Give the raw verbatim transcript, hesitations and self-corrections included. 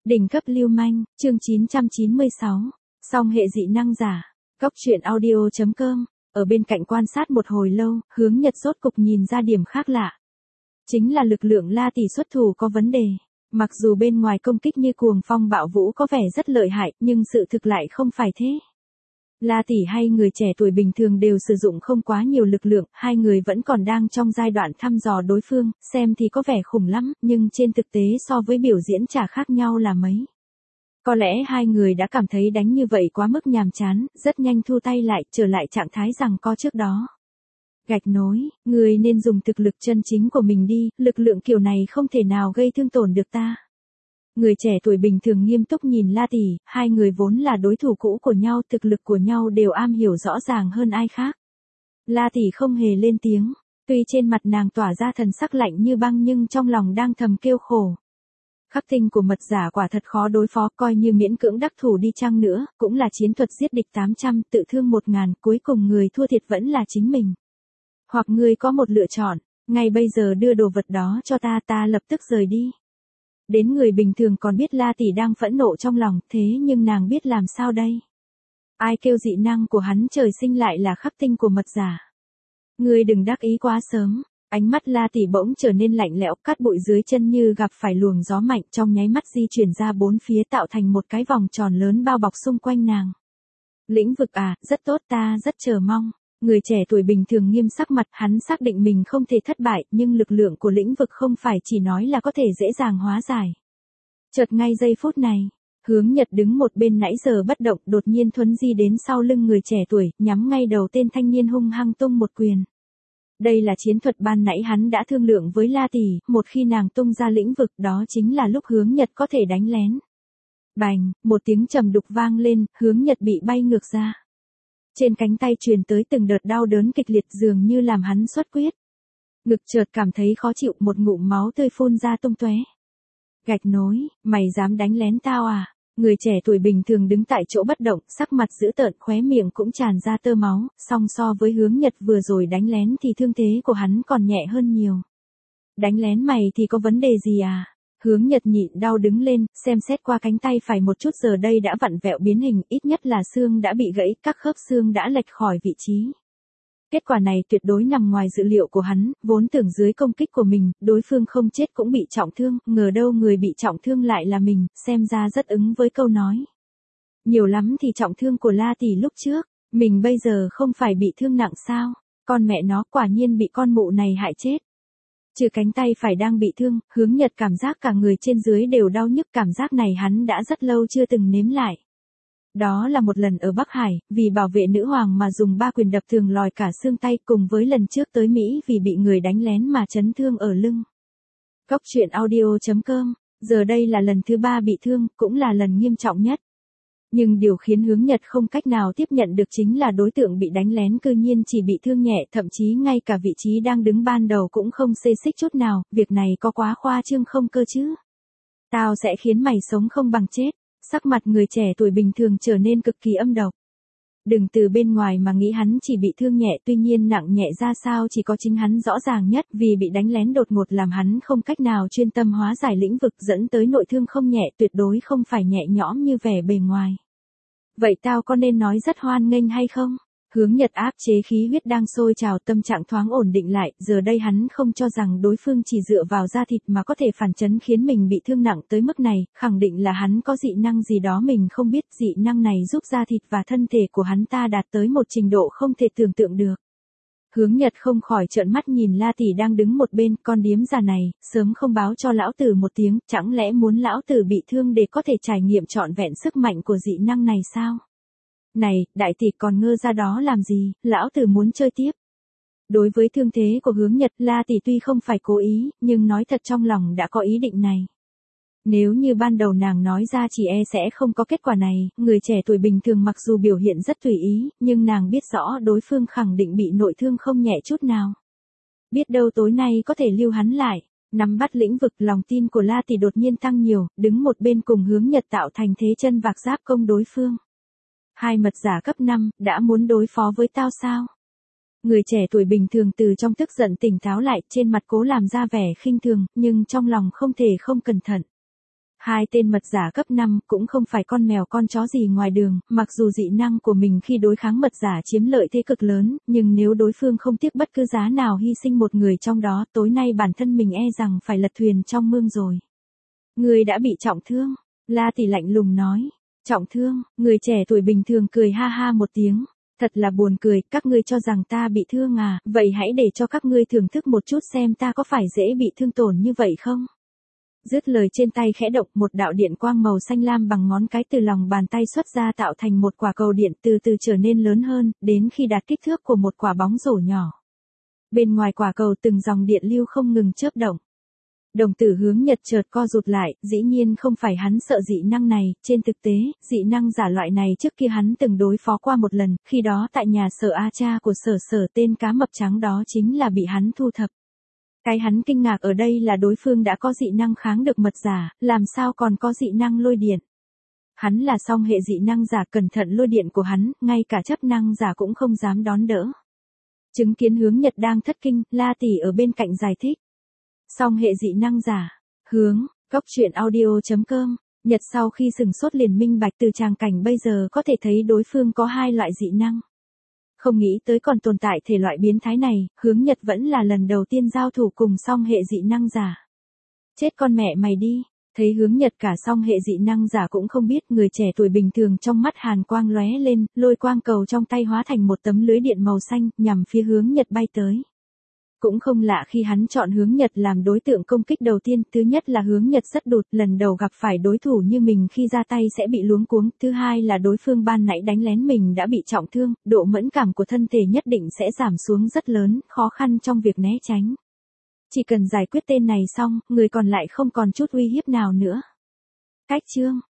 Đỉnh cấp lưu manh, chương chín trăm chín mươi sáu. Song hệ dị năng giả. Cốc truyện audio chấm com. Ở bên cạnh quan sát một hồi lâu, Hướng Nhật rốt cục nhìn ra điểm khác lạ. Chính là lực lượng La Tỷ xuất thủ có vấn đề. Mặc dù bên ngoài công kích như cuồng phong bạo vũ có vẻ rất lợi hại, nhưng sự thực lại không phải thế. La Tỷ hay người trẻ tuổi bình thường đều sử dụng không quá nhiều lực lượng, hai người vẫn còn đang trong giai đoạn thăm dò đối phương, xem thì có vẻ khủng lắm, nhưng trên thực tế so với biểu diễn chả khác nhau là mấy. Có lẽ hai người đã cảm thấy đánh như vậy quá mức nhàm chán, rất nhanh thu tay lại, trở lại trạng thái giằng co trước đó. Gạch nối, người nên dùng thực lực chân chính của mình đi, lực lượng kiểu này không thể nào gây thương tổn được ta. Người trẻ tuổi bình thường nghiêm túc nhìn La Tỷ, hai người vốn là đối thủ cũ của nhau, thực lực của nhau đều am hiểu rõ ràng hơn ai khác. La Tỷ không hề lên tiếng, tuy trên mặt nàng tỏa ra thần sắc lạnh như băng nhưng trong lòng đang thầm kêu khổ. Khắc tinh của mật giả quả thật khó đối phó, coi như miễn cưỡng đắc thủ đi chăng nữa, cũng là chiến thuật giết địch tám trăm, tự thương một ngàn, cuối cùng người thua thiệt vẫn là chính mình. Hoặc ngươi có một lựa chọn, ngay bây giờ đưa đồ vật đó cho ta, ta lập tức rời đi. Đến người bình thường còn biết La Tỷ đang phẫn nộ trong lòng, thế nhưng nàng biết làm sao đây? Ai kêu dị năng của hắn trời sinh lại là khắc tinh của mật giả. Ngươi đừng đắc ý quá sớm. Ánh mắt La Tỷ bỗng trở nên lạnh lẽo, cát bụi dưới chân như gặp phải luồng gió mạnh, trong nháy mắt di chuyển ra bốn phía tạo thành một cái vòng tròn lớn bao bọc xung quanh nàng. Lĩnh vực à, rất tốt, ta rất chờ mong. Người trẻ tuổi bình thường nghiêm sắc mặt, hắn xác định mình không thể thất bại, nhưng lực lượng của lĩnh vực không phải chỉ nói là có thể dễ dàng hóa giải. Chợt ngay giây phút này, Hướng Nhật đứng một bên nãy giờ bất động, đột nhiên thuấn di đến sau lưng người trẻ tuổi, nhắm ngay đầu tên thanh niên hung hăng tung một quyền. Đây là chiến thuật ban nãy hắn đã thương lượng với La Tỷ, một khi nàng tung ra lĩnh vực đó chính là lúc Hướng Nhật có thể đánh lén. Bành, một tiếng trầm đục vang lên, Hướng Nhật bị bay ngược ra. Trên cánh tay truyền tới từng đợt đau đớn kịch liệt dường như làm hắn xuất huyết. Ngực chợt cảm thấy khó chịu, một ngụm máu tươi phun ra tung tóe. Gạch nối, mày dám đánh lén tao à? Người trẻ tuổi bình thường đứng tại chỗ bất động, sắc mặt dữ tợn, khóe miệng cũng tràn ra tơ máu, song so với Hướng Nhật vừa rồi đánh lén thì thương thế của hắn còn nhẹ hơn nhiều. Đánh lén mày thì có vấn đề gì à? Hướng Nhật nhịn đau đứng lên, xem xét qua cánh tay phải một chút, giờ đây đã vặn vẹo biến hình, ít nhất là xương đã bị gãy, các khớp xương đã lệch khỏi vị trí. Kết quả này tuyệt đối nằm ngoài dự liệu của hắn, vốn tưởng dưới công kích của mình, đối phương không chết cũng bị trọng thương, ngờ đâu người bị trọng thương lại là mình, xem ra rất ứng với câu nói. Nhiều lắm thì trọng thương của La Tỷ lúc trước, mình bây giờ không phải bị thương nặng sao, con mẹ nó quả nhiên bị con mụ này hại chết. Trừ cánh tay phải đang bị thương, Hướng Nhật cảm giác cả người trên dưới đều đau nhức, cảm giác này hắn đã rất lâu chưa từng nếm lại. Đó là một lần ở Bắc Hải, vì bảo vệ nữ hoàng mà dùng ba quyền đập thường lòi cả xương tay, cùng với lần trước tới Mỹ vì bị người đánh lén mà chấn thương ở lưng. Cốc truyện audio chấm com, giờ đây là lần thứ ba bị thương, cũng là lần nghiêm trọng nhất. Nhưng điều khiến Hướng Nhật không cách nào tiếp nhận được chính là đối tượng bị đánh lén cư nhiên chỉ bị thương nhẹ, thậm chí ngay cả vị trí đang đứng ban đầu cũng không xê xích chút nào, việc này có quá khoa trương không cơ chứ? Tao sẽ khiến mày sống không bằng chết. Sắc mặt người trẻ tuổi bình thường trở nên cực kỳ âm độc. Đừng từ bên ngoài mà nghĩ hắn chỉ bị thương nhẹ, tuy nhiên nặng nhẹ ra sao chỉ có chính hắn rõ ràng nhất, vì bị đánh lén đột ngột làm hắn không cách nào chuyên tâm hóa giải lĩnh vực, dẫn tới nội thương không nhẹ, tuyệt đối không phải nhẹ nhõm như vẻ bề ngoài. Vậy tao có nên nói rất hoan nghênh hay không? Hướng Nhật áp chế khí huyết đang sôi trào, tâm trạng thoáng ổn định lại, giờ đây hắn không cho rằng đối phương chỉ dựa vào da thịt mà có thể phản chấn khiến mình bị thương nặng tới mức này, khẳng định là hắn có dị năng gì đó mình không biết, dị năng này giúp da thịt và thân thể của hắn ta đạt tới một trình độ không thể tưởng tượng được. Hướng Nhật không khỏi trợn mắt nhìn La Tỷ đang đứng một bên, con điếm già này, sớm không báo cho lão tử một tiếng, chẳng lẽ muốn lão tử bị thương để có thể trải nghiệm trọn vẹn sức mạnh của dị năng này sao? Này, đại tỷ còn ngơ ra đó làm gì, lão tử muốn chơi tiếp. Đối với thương thế của Hướng Nhật, La Tỷ tuy không phải cố ý, nhưng nói thật trong lòng đã có ý định này. Nếu như ban đầu nàng nói ra chỉ e sẽ không có kết quả này, người trẻ tuổi bình thường mặc dù biểu hiện rất tùy ý, nhưng nàng biết rõ đối phương khẳng định bị nội thương không nhẹ chút nào. Biết đâu tối nay có thể lưu hắn lại, nắm bắt lĩnh vực, lòng tin của La Tỷ đột nhiên tăng nhiều, đứng một bên cùng Hướng Nhật tạo thành thế chân vạc giáp công đối phương. Hai mật giả cấp năm, đã muốn đối phó với tao sao? Người trẻ tuổi bình thường từ trong tức giận tỉnh táo lại, trên mặt cố làm ra vẻ khinh thường, nhưng trong lòng không thể không cẩn thận. Hai tên mật giả cấp năm cũng không phải con mèo con chó gì ngoài đường, mặc dù dị năng của mình khi đối kháng mật giả chiếm lợi thế cực lớn, nhưng nếu đối phương không tiếc bất cứ giá nào hy sinh một người trong đó, tối nay bản thân mình e rằng phải lật thuyền trong mương rồi. Người đã bị trọng thương, La Tỷ lạnh lùng nói. Trọng thương, người trẻ tuổi bình thường cười ha ha một tiếng. Thật là buồn cười, các ngươi cho rằng ta bị thương à, vậy hãy để cho các ngươi thưởng thức một chút xem ta có phải dễ bị thương tổn như vậy không. Dứt lời trên tay khẽ động, một đạo điện quang màu xanh lam bằng ngón cái từ lòng bàn tay xuất ra tạo thành một quả cầu điện từ từ trở nên lớn hơn, đến khi đạt kích thước của một quả bóng rổ nhỏ. Bên ngoài quả cầu từng dòng điện lưu không ngừng chớp động. Đồng tử Hướng Nhật chợt co rụt lại, dĩ nhiên không phải hắn sợ dị năng này, trên thực tế, dị năng giả loại này trước kia hắn từng đối phó qua một lần, khi đó tại nhà Sở A Cha của Sở Sở tên cá mập trắng đó chính là bị hắn thu thập. Cái hắn kinh ngạc ở đây là đối phương đã có dị năng kháng được mật giả, làm sao còn có dị năng lôi điện. Hắn là song hệ dị năng giả, cẩn thận lôi điện của hắn, ngay cả chấp năng giả cũng không dám đón đỡ. Chứng kiến Hướng Nhật đang thất kinh, La Tỷ ở bên cạnh giải thích. Song hệ dị năng giả, hướng, góc truyện audio chấm com, Nhật sau khi sừng sốt liền minh bạch từ tràng cảnh bây giờ có thể thấy đối phương có hai loại dị năng. Không nghĩ tới còn tồn tại thể loại biến thái này, Hướng Nhật vẫn là lần đầu tiên giao thủ cùng song hệ dị năng giả. Chết con mẹ mày đi, thấy Hướng Nhật cả song hệ dị năng giả cũng không biết, người trẻ tuổi bình thường trong mắt hàn quang lóe lên, lôi quang cầu trong tay hóa thành một tấm lưới điện màu xanh, nhằm phía Hướng Nhật bay tới. Cũng không lạ khi hắn chọn Hướng Nhật làm đối tượng công kích đầu tiên, thứ nhất là Hướng Nhật rất đụt, lần đầu gặp phải đối thủ như mình khi ra tay sẽ bị luống cuống, thứ hai là đối phương ban nãy đánh lén mình đã bị trọng thương, độ mẫn cảm của thân thể nhất định sẽ giảm xuống rất lớn, khó khăn trong việc né tránh. Chỉ cần giải quyết tên này xong, người còn lại không còn chút uy hiếp nào nữa. Cách chương